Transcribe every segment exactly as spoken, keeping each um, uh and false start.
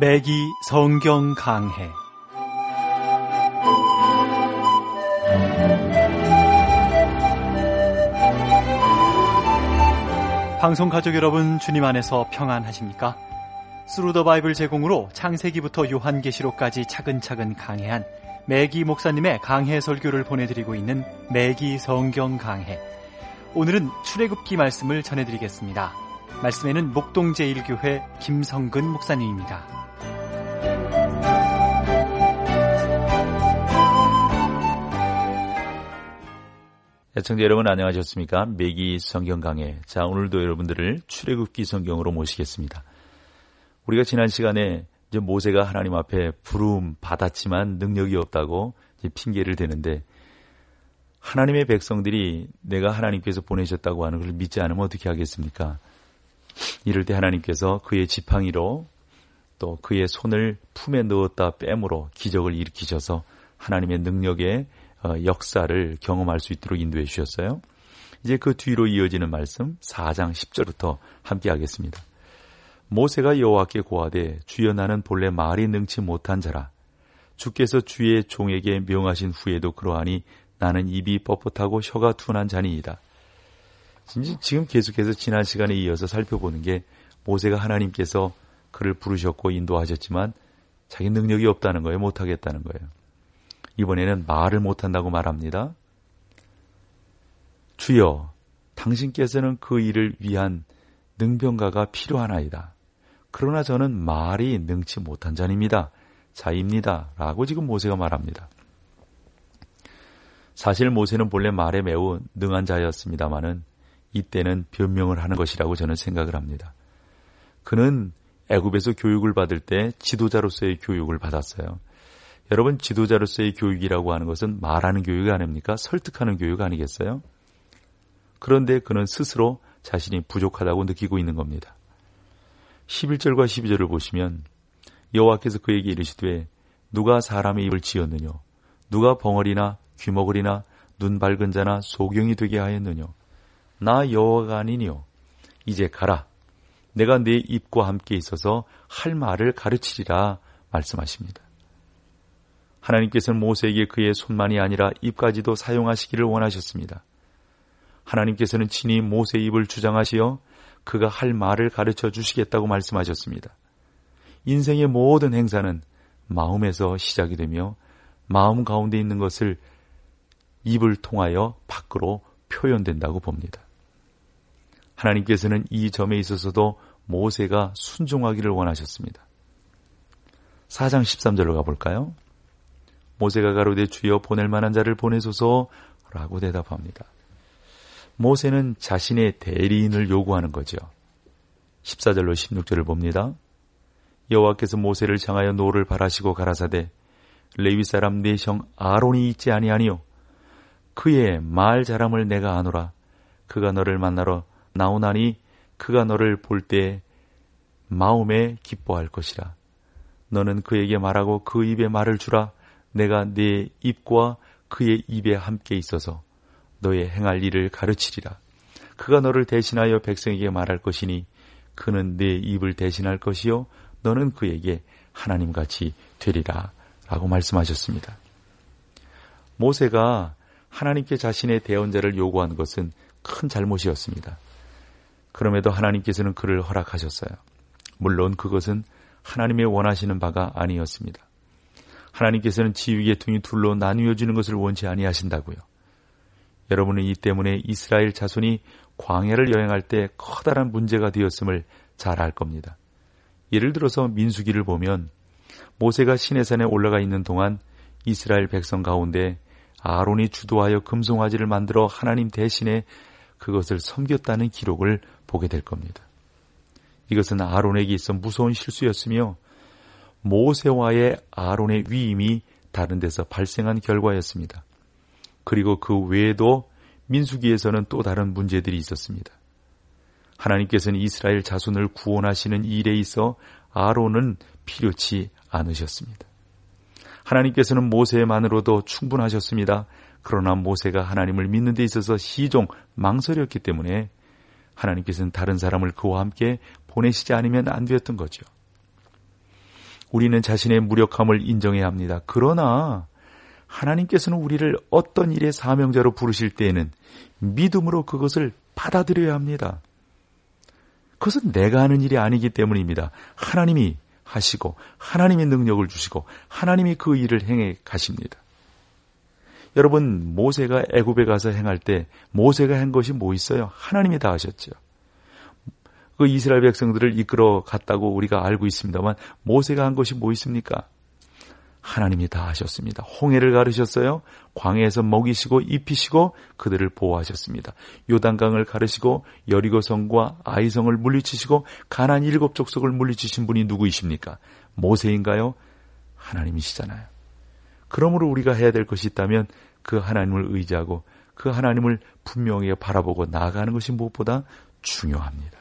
매기 성경 강해. 방송 가족 여러분, 주님 안에서 평안하십니까? 스루 더 바이블 제공으로 창세기부터 요한계시록까지 차근차근 강해한 매기 목사님의 강해 설교를 보내드리고 있는 매기 성경 강해. 오늘은 출애굽기 말씀을 전해드리겠습니다. 말씀에는 목동제일교회 김성근 목사님입니다. 애청자 여러분 안녕하셨습니까? 매기 성경 강해. 자, 오늘도 여러분들을 출애굽기 성경으로 모시겠습니다. 우리가 지난 시간에 이제 모세가 하나님 앞에 부름 받았지만 능력이 없다고 이제 핑계를 대는데, 하나님의 백성들이 내가 하나님께서 보내셨다고 하는 것을 믿지 않으면 어떻게 하겠습니까? 이럴 때 하나님께서 그의 지팡이로 또 그의 손을 품에 넣었다 뺨으로 기적을 일으키셔서 하나님의 능력의 역사를 경험할 수 있도록 인도해 주셨어요. 이제 그 뒤로 이어지는 말씀 사 장 십 절부터 함께 하겠습니다. 모세가 여호와께 고하되, 주여 나는 본래 말이 능치 못한 자라. 주께서 주의 종에게 명하신 후에도 그러하니 나는 입이 뻣뻣하고 혀가 둔한 자니이다. 지금 계속해서 지난 시간에 이어서 살펴보는 게, 모세가 하나님께서 그를 부르셨고 인도하셨지만 자기 능력이 없다는 거예요. 못하겠다는 거예요. 이번에는 말을 못한다고 말합니다. 주여, 당신께서는 그 일을 위한 능병가가 필요하나이다. 그러나 저는 말이 능치 못한 자입니다. 자입니다. 라고 지금 모세가 말합니다. 사실 모세는 본래 말에 매우 능한 자였습니다마는 이때는 변명을 하는 것이라고 저는 생각을 합니다. 그는 애굽에서 교육을 받을 때 지도자로서의 교육을 받았어요. 여러분, 지도자로서의 교육이라고 하는 것은 말하는 교육이 아닙니까? 설득하는 교육 아니겠어요? 그런데 그는 스스로 자신이 부족하다고 느끼고 있는 겁니다. 십일 절과 십이 절을 보시면 여호와께서 그에게 이르시되, 누가 사람의 입을 지었느냐? 누가 벙어리나 귀머거리나 눈 밝은 자나 소경이 되게 하였느냐? 나 여호와가 아니니요. 이제 가라. 내가 네 입과 함께 있어서 할 말을 가르치리라 말씀하십니다. 하나님께서는 모세에게 그의 손만이 아니라 입까지도 사용하시기를 원하셨습니다. 하나님께서는 친히 모세의 입을 주장하시어 그가 할 말을 가르쳐 주시겠다고 말씀하셨습니다. 인생의 모든 행사는 마음에서 시작이 되며 마음 가운데 있는 것을 입을 통하여 밖으로 표현된다고 봅니다. 하나님께서는 이 점에 있어서도 모세가 순종하기를 원하셨습니다. 사 장 십삼 절로 가볼까요? 모세가 가로되, 주여 보낼 만한 자를 보내소서라고 대답합니다. 모세는 자신의 대리인을 요구하는 거죠. 십사 절로 십육 절을 봅니다. 여호와께서 모세를 향하여 노를 바라시고 가라사대, 레위 사람 네 형 아론이 있지 아니하니요? 그의 말 잘함을 내가 아노라. 그가 너를 만나러 나오나니 그가 너를 볼 때 마음에 기뻐할 것이라. 너는 그에게 말하고 그 입에 말을 주라. 내가 네 입과 그의 입에 함께 있어서 너의 행할 일을 가르치리라. 그가 너를 대신하여 백성에게 말할 것이니 그는 네 입을 대신할 것이요 너는 그에게 하나님같이 되리라 라고 말씀하셨습니다. 모세가 하나님께 자신의 대언자를 요구한 것은 큰 잘못이었습니다. 그럼에도 하나님께서는 그를 허락하셨어요. 물론 그것은 하나님의 원하시는 바가 아니었습니다. 하나님께서는 지위계통이 둘로 나뉘어지는 것을 원치 아니하신다고요. 여러분은 이 때문에 이스라엘 자손이 광야를 여행할 때 커다란 문제가 되었음을 잘 알 겁니다. 예를 들어서 민수기를 보면 모세가 시내산에 올라가 있는 동안 이스라엘 백성 가운데 아론이 주도하여 금송아지를 만들어 하나님 대신에 그것을 섬겼다는 기록을 보게 될 겁니다. 이것은 아론에게 있어 무서운 실수였으며 모세와의 아론의 위임이 다른 데서 발생한 결과였습니다. 그리고 그 외에도 민수기에서는 또 다른 문제들이 있었습니다. 하나님께서는 이스라엘 자손을 구원하시는 일에 있어 아론은 필요치 않으셨습니다. 하나님께서는 모세만으로도 충분하셨습니다. 그러나 모세가 하나님을 믿는 데 있어서 시종 망설였기 때문에 하나님께서는 다른 사람을 그와 함께 보내시지 않으면 안 되었던 거죠. 우리는 자신의 무력함을 인정해야 합니다. 그러나 하나님께서는 우리를 어떤 일의 사명자로 부르실 때에는 믿음으로 그것을 받아들여야 합니다. 그것은 내가 하는 일이 아니기 때문입니다. 하나님이 하시고 하나님의 능력을 주시고 하나님이 그 일을 행해 가십니다. 여러분, 모세가 애굽에 가서 행할 때 모세가 한 것이 뭐 있어요? 하나님이 다 하셨죠. 그 이스라엘 백성들을 이끌어 갔다고 우리가 알고 있습니다만 모세가 한 것이 뭐 있습니까? 하나님이 다 하셨습니다. 홍해를 가르셨어요. 광야에서 먹이시고 입히시고 그들을 보호하셨습니다. 요단강을 가르시고 여리고성과 아이성을 물리치시고 가나안 일곱 족속을 물리치신 분이 누구이십니까? 모세인가요? 하나님이시잖아요. 그러므로 우리가 해야 될 것이 있다면 그 하나님을 의지하고 그 하나님을 분명히 바라보고 나아가는 것이 무엇보다 중요합니다.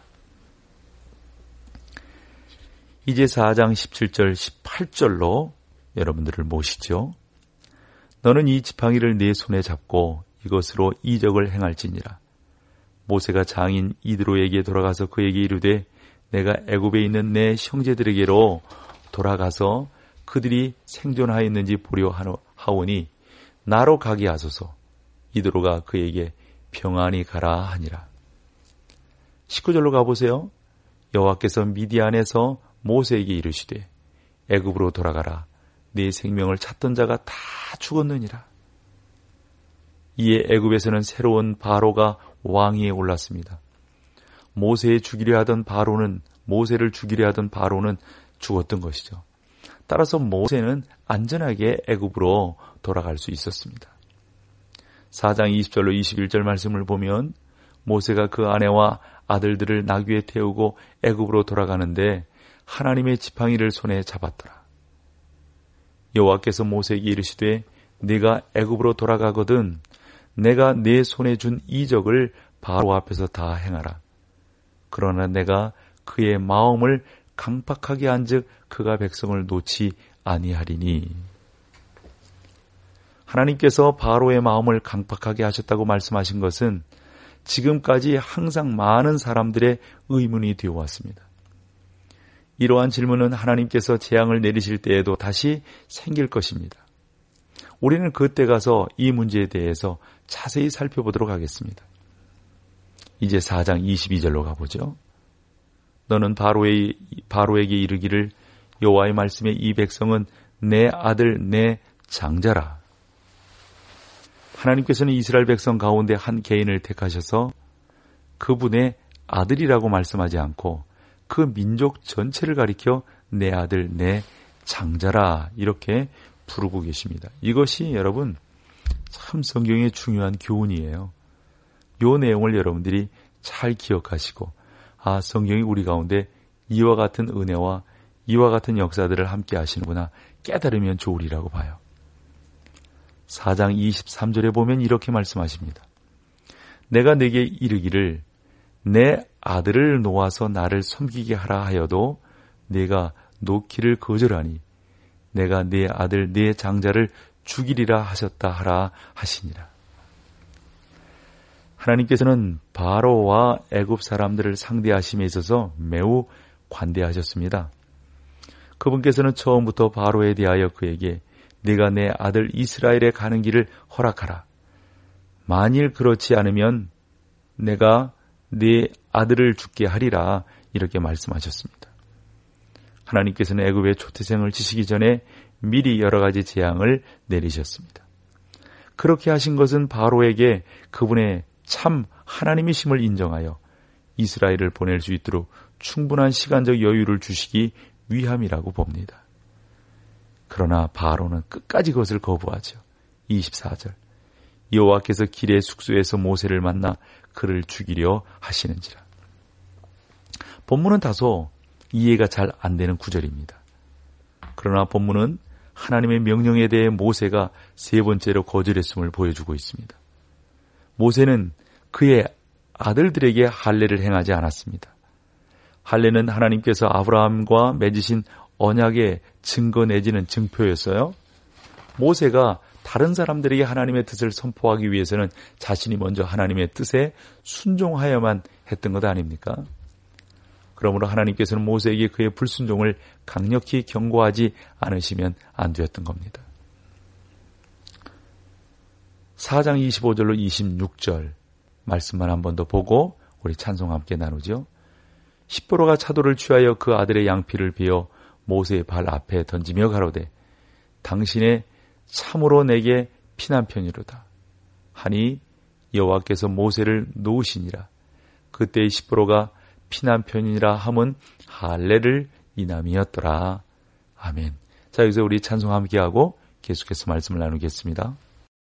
이제 사 장 십칠 절 십팔 절로 여러분들을 모시죠. 너는 이 지팡이를 네 손에 잡고 이것으로 이적을 행할지니라. 모세가 장인 이드로에게 돌아가서 그에게 이르되 내가 애굽에 있는 내 형제들에게로 돌아가서 그들이 생존하였는지 보려 하오니 나로 가게 하소서. 이드로가 그에게 평안히 가라 하니라. 십구 절로 가보세요. 여호와께서 미디안에서 모세에게 이르시되 애굽으로 돌아가라. 네 생명을 찾던 자가 다 죽었느니라. 이에 애굽에서는 새로운 바로가 왕위에 올랐습니다. 모세에 죽이려 하던 바로는 모세를 죽이려 하던 바로는 죽었던 것이죠. 따라서 모세는 안전하게 애굽으로 돌아갈 수 있었습니다. 사 장 이십 절로 이십일 절 말씀을 보면 모세가 그 아내와 아들들을 나귀에 태우고 애굽으로 돌아가는데 하나님의 지팡이를 손에 잡았더라. 여호와께서 모세에게 이르시되 네가 애굽으로 돌아가거든 내가 네 손에 준 이적을 바로 앞에서 다 행하라. 그러나 내가 그의 마음을 강팍하게 한즉 그가 백성을 놓지 아니하리니. 하나님께서 바로의 마음을 강팍하게 하셨다고 말씀하신 것은 지금까지 항상 많은 사람들의 의문이 되어 왔습니다. 이러한 질문은 하나님께서 재앙을 내리실 때에도 다시 생길 것입니다. 우리는 그때 가서 이 문제에 대해서 자세히 살펴보도록 하겠습니다. 이제 사 장 이십이 절로 가보죠. 너는 바로의, 바로에게 이르기를 여호와의 말씀에 이 백성은 내 아들 내 장자라. 하나님께서는 이스라엘 백성 가운데 한 개인을 택하셔서 그분의 아들이라고 말씀하지 않고 그 민족 전체를 가리켜 내 아들 내 장자라 이렇게 부르고 계십니다. 이것이 여러분 참 성경의 중요한 교훈이에요. 이 내용을 여러분들이 잘 기억하시고 아 성경이 우리 가운데 이와 같은 은혜와 이와 같은 역사들을 함께 하시는구나 깨달으면 좋으리라고 봐요. 사 장 이십삼 절에 보면 이렇게 말씀하십니다. 내가 내게 이르기를 내 아들을 놓아서 나를 섬기게 하라 하여도 내가 놓기를 거절하니 내가 네 아들 네 장자를 죽이리라 하셨다 하라 하시니라. 하나님께서는 바로와 애굽 사람들을 상대하심에 있어서 매우 관대하셨습니다. 그분께서는 처음부터 바로에 대하여 그에게 네가 내 아들 이스라엘에 가는 길을 허락하라. 만일 그렇지 않으면 내가 네 아들을 죽게 하리라 이렇게 말씀하셨습니다. 하나님께서는 애굽의 초태생을 지시기 전에 미리 여러 가지 재앙을 내리셨습니다. 그렇게 하신 것은 바로에게 그분의 참 하나님이심을 인정하여 이스라엘을 보낼 수 있도록 충분한 시간적 여유를 주시기 위함이라고 봅니다. 그러나 바로는 끝까지 그것을 거부하죠. 이십사 절 여호와께서 길의 숙소에서 모세를 만나 그를 죽이려 하시는지라. 본문은 다소 이해가 잘 안 되는 구절입니다. 그러나 본문은 하나님의 명령에 대해 모세가 세 번째로 거절했음을 보여주고 있습니다. 모세는 그의 아들들에게 할례를 행하지 않았습니다. 할례는 하나님께서 아브라함과 맺으신 언약의 증거 내지는 증표였어요. 모세가 다른 사람들에게 하나님의 뜻을 선포하기 위해서는 자신이 먼저 하나님의 뜻에 순종하여야만 했던 것 아닙니까? 그러므로 하나님께서는 모세에게 그의 불순종을 강력히 경고하지 않으시면 안 되었던 겁니다. 사 장 이십오 절로 이십육 절 말씀만 한 번 더 보고 우리 찬송 함께 나누죠. 십보로가 차도를 취하여 그 아들의 양피를 베어 모세의 발 앞에 던지며 가로되 당신의 참으로 내게 피난편이로다 하니 여호와께서 모세를 놓으시니라. 그때의 십보로가 피난편이라 함은 할례를 이남이었더라. 아멘. 자, 여기서 우리 찬송 함께하고 계속해서 말씀을 나누겠습니다.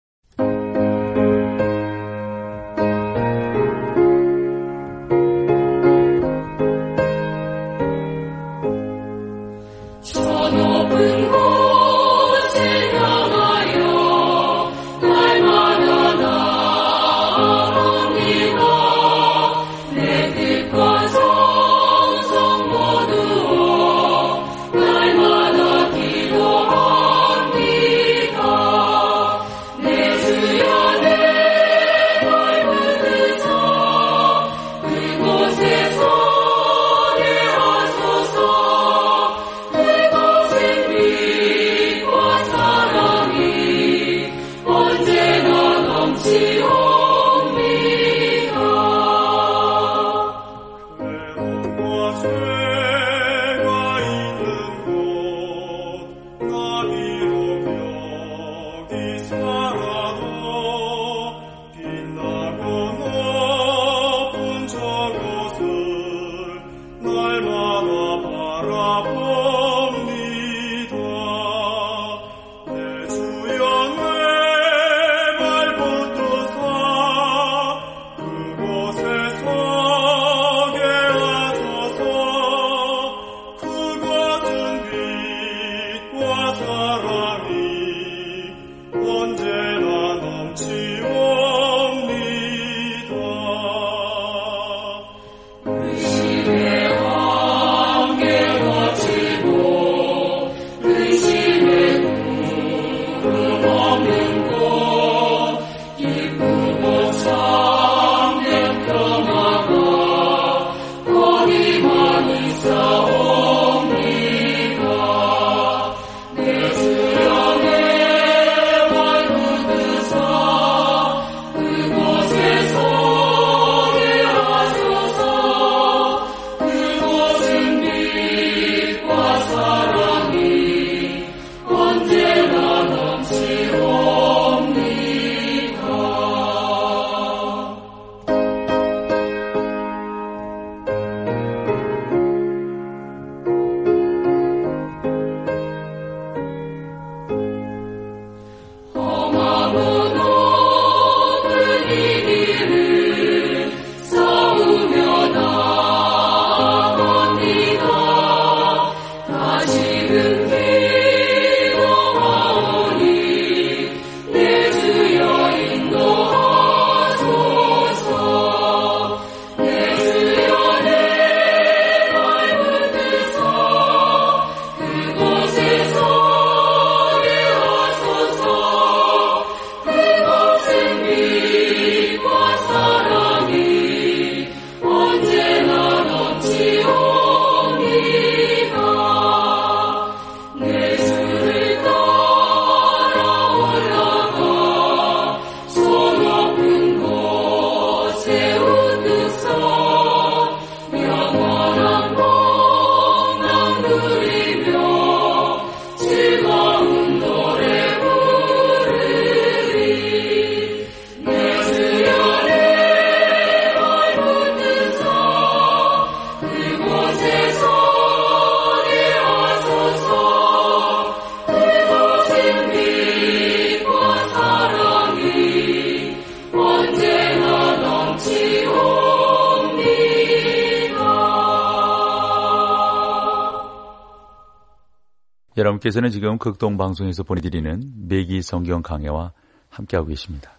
여러분께서는 지금 극동방송에서 보내드리는 매기 성경 강해와 함께하고 계십니다.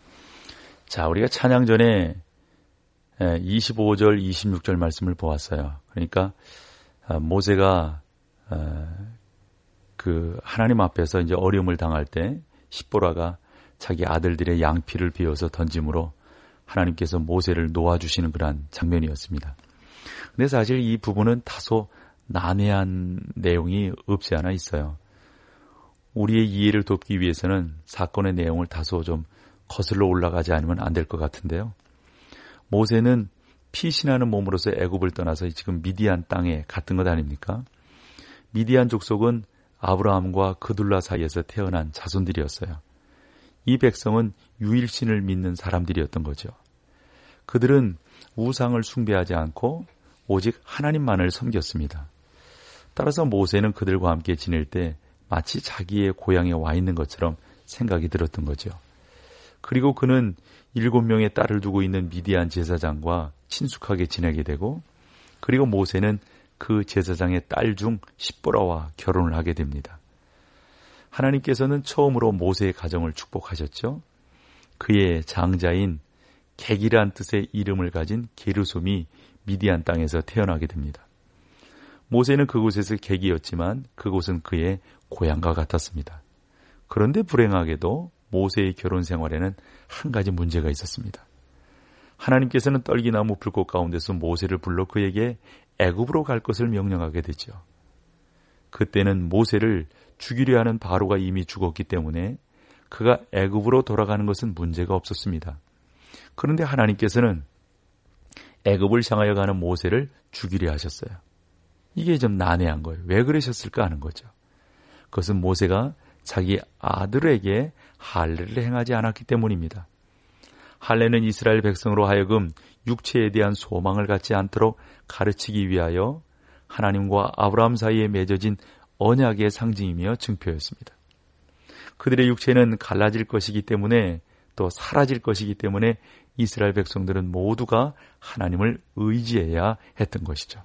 자, 우리가 찬양 전에 이십오 절, 이십육 절 말씀을 보았어요. 그러니까 모세가 그 하나님 앞에서 이제 어려움을 당할 때 십보라가 자기 아들들의 양피를 베어서 던짐으로 하나님께서 모세를 놓아주시는 그러한 장면이었습니다. 근데 사실 이 부분은 다소 난해한 내용이 없지 않아 있어요. 우리의 이해를 돕기 위해서는 사건의 내용을 다소 좀 거슬러 올라가지 않으면 안 될 것 같은데요. 모세는 피신하는 몸으로서 애굽을 떠나서 지금 미디안 땅에 갔던 것 아닙니까? 미디안 족속은 아브라함과 그둘라 사이에서 태어난 자손들이었어요. 이 백성은 유일신을 믿는 사람들이었던 거죠. 그들은 우상을 숭배하지 않고 오직 하나님만을 섬겼습니다. 따라서 모세는 그들과 함께 지낼 때 마치 자기의 고향에 와 있는 것처럼 생각이 들었던 거죠. 그리고 그는 일곱 명의 딸을 두고 있는 미디안 제사장과 친숙하게 지내게 되고, 그리고 모세는 그 제사장의 딸 중 십보라와 결혼을 하게 됩니다. 하나님께서는 처음으로 모세의 가정을 축복하셨죠. 그의 장자인 객이란 뜻의 이름을 가진 게르솜이 미디안 땅에서 태어나게 됩니다. 모세는 그곳에서 객이었지만 그곳은 그의 고향과 같았습니다. 그런데 불행하게도 모세의 결혼 생활에는 한 가지 문제가 있었습니다. 하나님께서는 떨기나무 불꽃 가운데서 모세를 불러 그에게 애굽으로 갈 것을 명령하게 되죠. 그때는 모세를 죽이려 하는 바로가 이미 죽었기 때문에 그가 애굽으로 돌아가는 것은 문제가 없었습니다. 그런데 하나님께서는 애굽을 향하여 가는 모세를 죽이려 하셨어요. 이게 좀 난해한 거예요. 왜 그러셨을까 하는 거죠. 그것은 모세가 자기 아들에게 할례를 행하지 않았기 때문입니다. 할례는 이스라엘 백성으로 하여금 육체에 대한 소망을 갖지 않도록 가르치기 위하여 하나님과 아브라함 사이에 맺어진 언약의 상징이며 증표였습니다. 그들의 육체는 갈라질 것이기 때문에, 또 사라질 것이기 때문에 이스라엘 백성들은 모두가 하나님을 의지해야 했던 것이죠.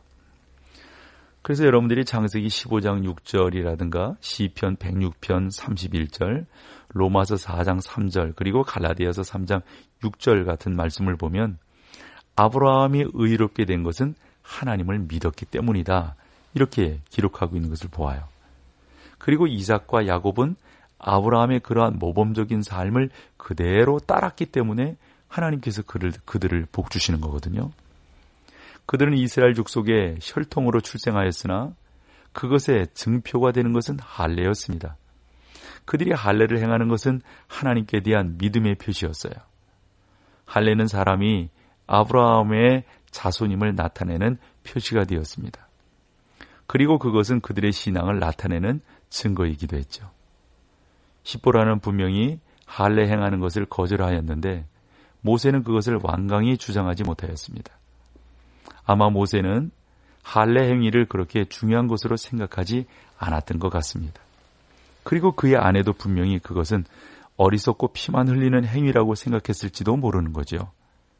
그래서 여러분들이 창세기 십오 장 육 절이라든가 시편 백육 편 삼십일 절, 로마서 사 장 삼 절, 그리고 갈라디아서 삼 장 육 절 같은 말씀을 보면 아브라함이 의롭게 된 것은 하나님을 믿었기 때문이다, 이렇게 기록하고 있는 것을 보아요. 그리고 이삭과 야곱은 아브라함의 그러한 모범적인 삶을 그대로 따랐기 때문에 하나님께서 그를, 그들을 복주시는 거거든요. 그들은 이스라엘 족속의 혈통으로 출생하였으나 그것의 증표가 되는 것은 할례였습니다. 그들이 할례를 행하는 것은 하나님께 대한 믿음의 표시였어요. 할례는 사람이 아브라함의 자손임을 나타내는 표시가 되었습니다. 그리고 그것은 그들의 신앙을 나타내는 증거이기도 했죠. 십보라는 분명히 할례 행하는 것을 거절하였는데 모세는 그것을 완강히 주장하지 못하였습니다. 아마 모세는 할례 행위를 그렇게 중요한 것으로 생각하지 않았던 것 같습니다. 그리고 그의 아내도 분명히 그것은 어리석고 피만 흘리는 행위라고 생각했을지도 모르는 거죠.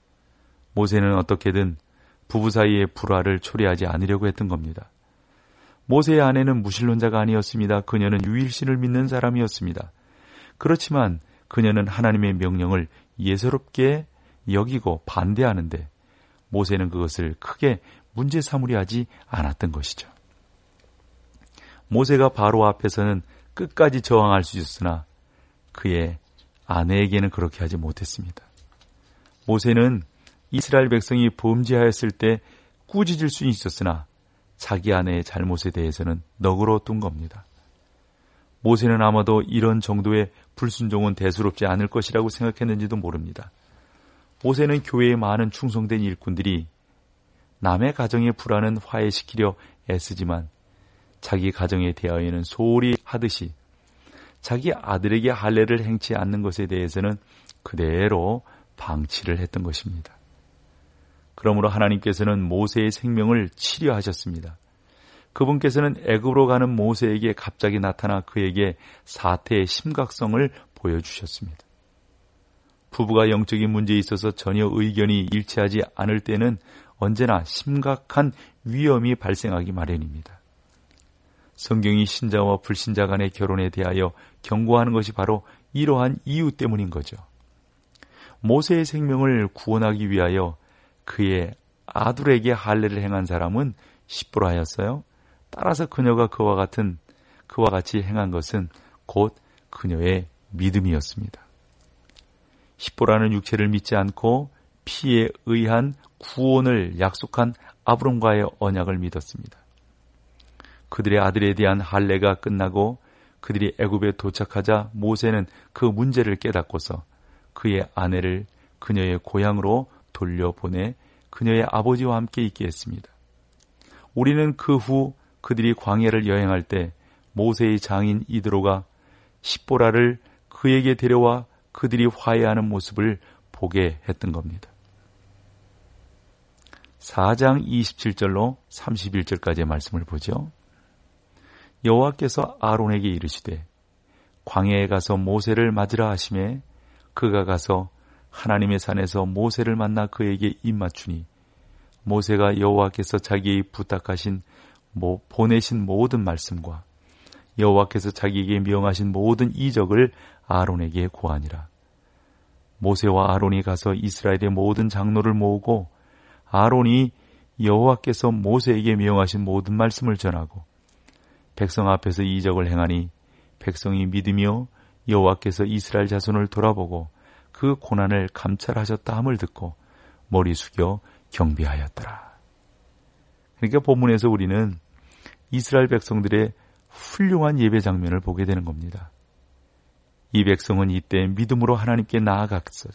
모세는 어떻게든 부부 사이의 불화를 초래하지 않으려고 했던 겁니다. 모세의 아내는 무신론자가 아니었습니다. 그녀는 유일신을 믿는 사람이었습니다. 그렇지만 그녀는 하나님의 명령을 예사롭게 여기고 반대하는데 모세는 그것을 크게 문제 삼으려 하지 않았던 것이죠. 모세가 바로 앞에서는 끝까지 저항할 수 있었으나 그의 아내에게는 그렇게 하지 못했습니다. 모세는 이스라엘 백성이 범죄하였을 때 꾸짖을 수 있었으나 자기 아내의 잘못에 대해서는 너그러웠던 겁니다. 모세는 아마도 이런 정도의 불순종은 대수롭지 않을 것이라고 생각했는지도 모릅니다. 모세는 교회의 많은 충성된 일꾼들이 남의 가정의 불안은 화해시키려 애쓰지만 자기 가정에 대하여는 소홀히 하듯이 자기 아들에게 할례를 행치 않는 것에 대해서는 그대로 방치를 했던 것입니다. 그러므로 하나님께서는 모세의 생명을 치료하셨습니다. 그분께서는 애굽으로 가는 모세에게 갑자기 나타나 그에게 사태의 심각성을 보여주셨습니다. 부부가 영적인 문제에 있어서 전혀 의견이 일치하지 않을 때는 언제나 심각한 위험이 발생하기 마련입니다. 성경이 신자와 불신자 간의 결혼에 대하여 경고하는 것이 바로 이러한 이유 때문인 거죠. 모세의 생명을 구원하기 위하여 그의 아들에게 할례를 행한 사람은 십보라였어요. 따라서 그녀가 그와 같은 그와 같이 행한 것은 곧 그녀의 믿음이었습니다. 십보라는 육체를 믿지 않고 피에 의한 구원을 약속한 아브람과의 언약을 믿었습니다. 그들의 아들에 대한 할례가 끝나고 그들이 애굽에 도착하자 모세는 그 문제를 깨닫고서 그의 아내를 그녀의 고향으로 돌려보내 그녀의 아버지와 함께 있게 했습니다. 우리는 그 후 그들이 광야를 여행할 때 모세의 장인 이드로가 십보라를 그에게 데려와 그들이 화해하는 모습을 보게 했던 겁니다. 사 장 이십칠 절로 삼십일 절까지의 말씀을 보죠. 여호와께서 아론에게 이르시되 광야에 가서 모세를 맞으라 하시매 그가 가서 하나님의 산에서 모세를 만나 그에게 입맞추니 모세가 여호와께서 자기의 부탁하신 모, 보내신 모든 말씀과 여호와께서 자기에게 명하신 모든 이적을 아론에게 고하니라. 모세와 아론이 가서 이스라엘의 모든 장로를 모으고 아론이 여호와께서 모세에게 명하신 모든 말씀을 전하고 백성 앞에서 이적을 행하니 백성이 믿으며 여호와께서 이스라엘 자손을 돌아보고 그 고난을 감찰하셨다 함을 듣고 머리 숙여 경배하였더라. 그러니까 본문에서 우리는 이스라엘 백성들의 훌륭한 예배 장면을 보게 되는 겁니다. 이 백성은 이때 믿음으로 하나님께 나아갔어요.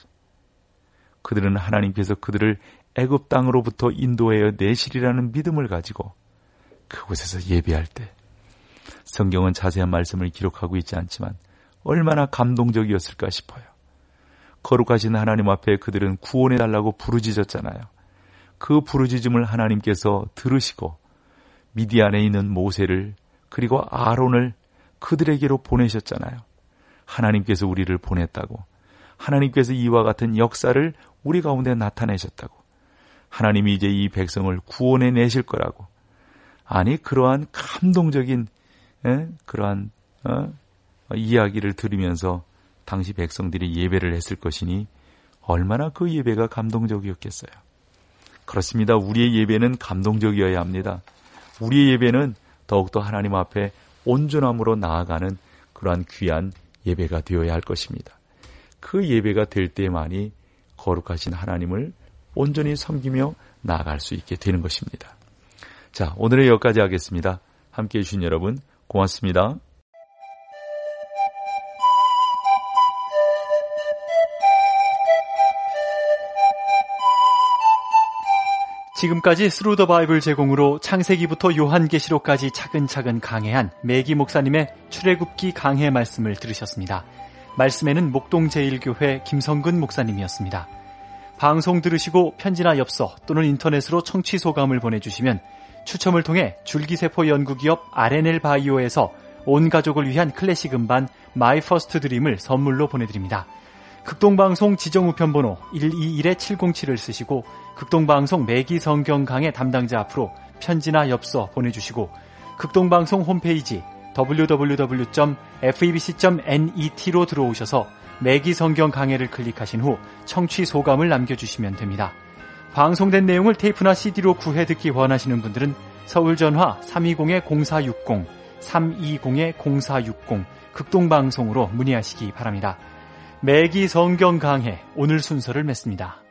그들은 하나님께서 그들을 애굽 땅으로부터 인도하여 내시리라는 믿음을 가지고 그곳에서 예배할 때 성경은 자세한 말씀을 기록하고 있지 않지만 얼마나 감동적이었을까 싶어요. 거룩하신 하나님 앞에 그들은 구원해달라고 부르짖었잖아요. 그 부르짖음을 하나님께서 들으시고 미디안에 있는 모세를 그리고 아론을 그들에게로 보내셨잖아요. 하나님께서 우리를 보냈다고, 하나님께서 이와 같은 역사를 우리 가운데 나타내셨다고, 하나님이 이제 이 백성을 구원해 내실 거라고. 아니 그러한 감동적인 에? 그러한 어? 이야기를 들으면서 당시 백성들이 예배를 했을 것이니 얼마나 그 예배가 감동적이었겠어요. 그렇습니다. 우리의 예배는 감동적이어야 합니다. 우리의 예배는 더욱더 하나님 앞에 온전함으로 나아가는 그러한 귀한 예배가 되어야 할 것입니다. 그 예배가 될 때만이 거룩하신 하나님을 온전히 섬기며 나아갈 수 있게 되는 것입니다. 자, 오늘은 여기까지 하겠습니다. 함께해 주신 여러분 고맙습니다. 지금까지 스루 더 바이블 제공으로 창세기부터 요한계시록까지 차근차근 강해한 매기 목사님의 출애굽기 강해 말씀을 들으셨습니다. 말씀에는 목동제일교회 김성근 목사님이었습니다. 방송 들으시고 편지나 엽서 또는 인터넷으로 청취 소감을 보내주시면 추첨을 통해 줄기세포 연구기업 알엔엘 바이오에서 온 가족을 위한 클래식 음반 마이 퍼스트 드림을 선물로 보내드립니다. 극동방송 지정우편번호 일이일 칠공칠을 쓰시고 극동방송 매기성경 강해 담당자 앞으로 편지나 엽서 보내주시고 극동방송 홈페이지 더블유 더블유 더블유 점 에프이비씨 점 넷으로 들어오셔서 매기성경 강해를 클릭하신 후 청취 소감을 남겨주시면 됩니다. 방송된 내용을 테이프나 씨디로 구해 듣기 원하시는 분들은 서울전화 삼이공 공사육공, 삼이공 공사육공 극동방송으로 문의하시기 바랍니다. 매기 성경 강해 오늘 순서를 맺습니다.